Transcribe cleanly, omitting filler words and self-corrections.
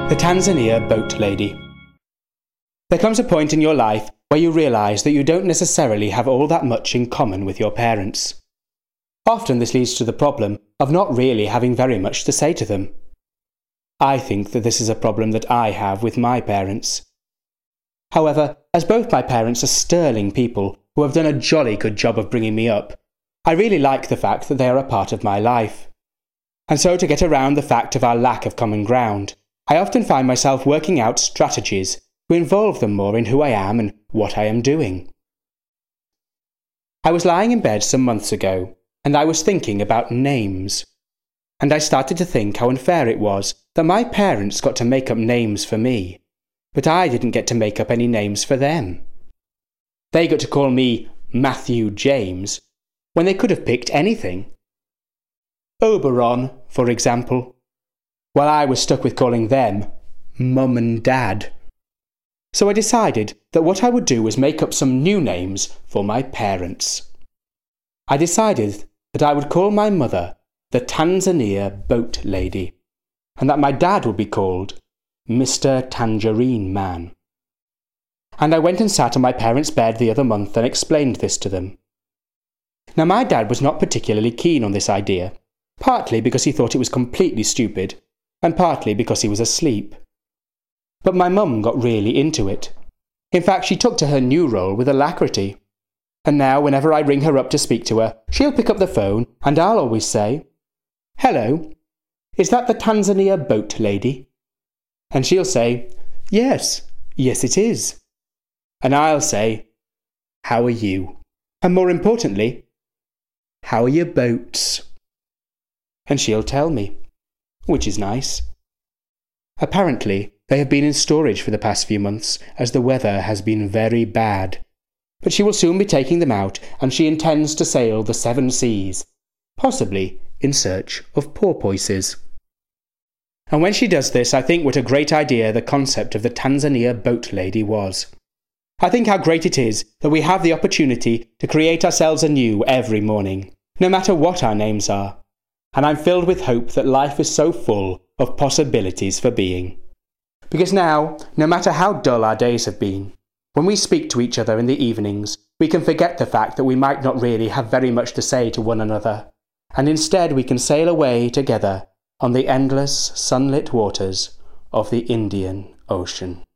The Tanzania Boat Lady. There comes a point in your life where you realise that you don't necessarily have all that much in common with your parents. Often this leads to the problem of not really having very much to say to them. I think that this is a problem that I have with my parents. However, as both my parents are sterling people who have done a jolly good job of bringing me up, I really like the fact that they are a part of my life. And so to get around the fact of our lack of common ground, I often find myself working out strategies to involve them more in who I am and what I am doing. I was lying in bed some months ago, and I was thinking about names. And I started to think how unfair it was that my parents got to make up names for me, but I didn't get to make up any names for them. They got to call me Matthew James, when they could have picked anything. Oberon, for example, while I was stuck with calling them Mum and Dad. So I decided that what I would do was make up some new names for my parents. I decided that I would call my mother the Tanzania Boat Lady, and that my dad would be called Mr. Tangerine Man. And I went and sat on my parents' bed the other month and explained this to them. Now my dad was not particularly keen on this idea, partly because he thought it was completely stupid, and partly because he was asleep. But my mum got really into it. In fact, she took to her new role with alacrity. And now, whenever I ring her up to speak to her, she'll pick up the phone, and I'll always say, "Hello, is that the Tanzania Boat Lady?" And she'll say, yes it is." And I'll say, "How are you? And more importantly, how are your boats?" And she'll tell me, which is nice. Apparently, they have been in storage for the past few months, as the weather has been very bad. But she will soon be taking them out, and she intends to sail the 7 seas, possibly in search of porpoises. And when she does this, I think what a great idea the concept of the Tanzania Boat Lady was. I think how great it is that we have the opportunity to create ourselves anew every morning, no matter what our names are. And I'm filled with hope that life is so full of possibilities for being. Because now, no matter how dull our days have been, when we speak to each other in the evenings, we can forget the fact that we might not really have very much to say to one another, and instead we can sail away together on the endless sunlit waters of the Indian Ocean.